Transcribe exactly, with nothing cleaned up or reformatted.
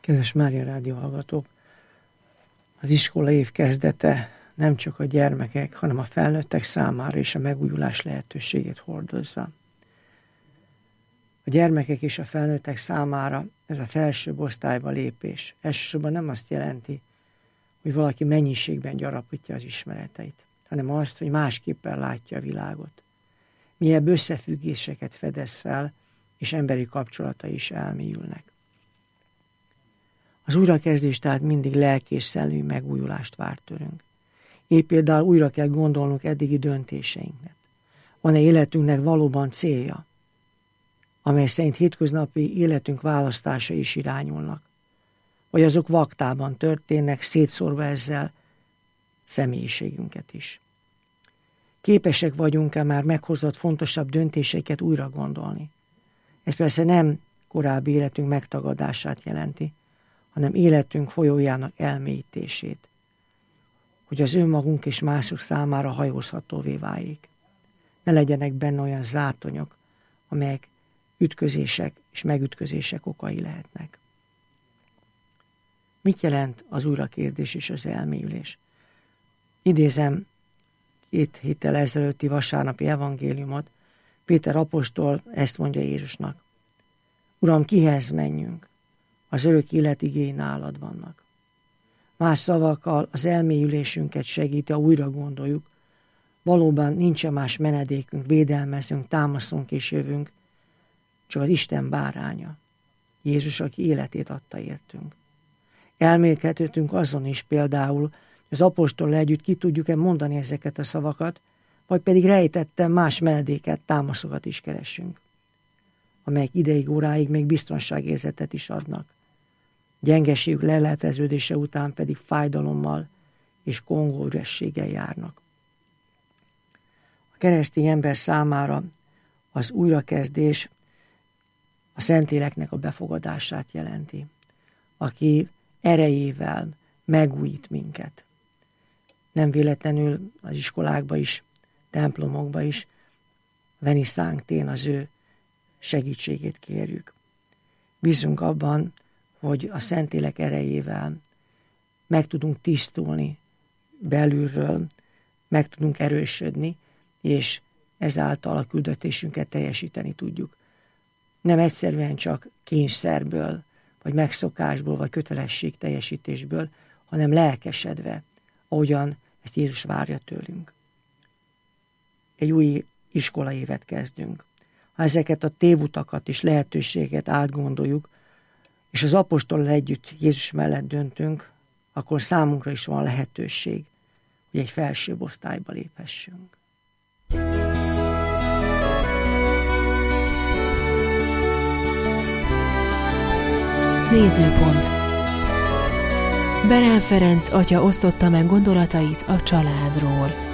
Kedves Mária Rádió hallgatók, az iskola év kezdete nem csak a gyermekek, hanem a felnőttek számára is a megújulás lehetőségét hordozza. A gyermekek és a felnőttek számára ez a felsőbb osztályba lépés elsősorban nem azt jelenti, hogy valaki mennyiségben gyarapítja az ismereteit, hanem azt, hogy másképpen látja a világot. Mélyebb összefüggéseket fedez fel, és emberi kapcsolatai is elmélyülnek. Az újrakezdés tehát mindig lelki és szellemi megújulást vár tőlünk. Épp például újra kell gondolnunk eddigi döntéseinknek. Van-e életünknek valóban célja, amely szerint hétköznapi életünk választásai is irányulnak, vagy azok vaktában történnek, szétszórva ezzel személyiségünket is. Képesek vagyunk-e már meghozott fontosabb döntéseiket újra gondolni? Ez persze nem korábbi életünk megtagadását jelenti, hanem életünk folyójának elmélyítését, hogy az önmagunk és mások számára hajózhatóvé váljék. Ne legyenek benne olyan zátonyok, amelyek ütközések és megütközések okai lehetnek. Mit jelent az újrakérdés és az elmélyülés? Idézem két héttel ezelőtti vasárnapi evangéliumot. Péter apostol ezt mondja Jézusnak: Uram, kihez menjünk? Az örök élet igéi nálad vannak. Más szavakkal az elmélyülésünket segíti, ha újra gondoljuk, valóban nincsen más menedékünk, védelmezünk, támaszunk és jövünk, csak az Isten báránya, Jézus, aki életét adta értünk. Elmélkedhetünk azon is például, az apostollal együtt ki tudjuk-e mondani ezeket a szavakat, vagy pedig rejtettem más menedéket, támaszokat is keressünk, amelyek ideig, óráig még biztonságérzetet is adnak. Gyengeségük leleteződése után pedig fájdalommal és kongó ürességgel járnak. A keresztény ember számára az újrakezdés a Szentléleknek a befogadását jelenti, aki erejével megújít minket. Nem véletlenül az iskolákba is, templomokba is Veniszánktén az ő segítségét kérjük. Bízunk abban, hogy a Szentlélek erejével meg tudunk tisztulni belülről, meg tudunk erősödni, és ezáltal a küldetésünket teljesíteni tudjuk. Nem egyszerűen csak kényszerből, vagy megszokásból, vagy kötelesség teljesítésből, hanem lelkesedve, ahogyan ezt Jézus várja tőlünk. Egy új iskolaévet kezdünk. Ha ezeket a tévutakat és lehetőséget átgondoljuk, és az apostollal együtt Jézus mellett döntünk, akkor számunkra is van lehetőség, hogy egy felsőbb osztályba léphessünk. Nézőpont. Berán Ferenc atya osztotta meg gondolatait a családról.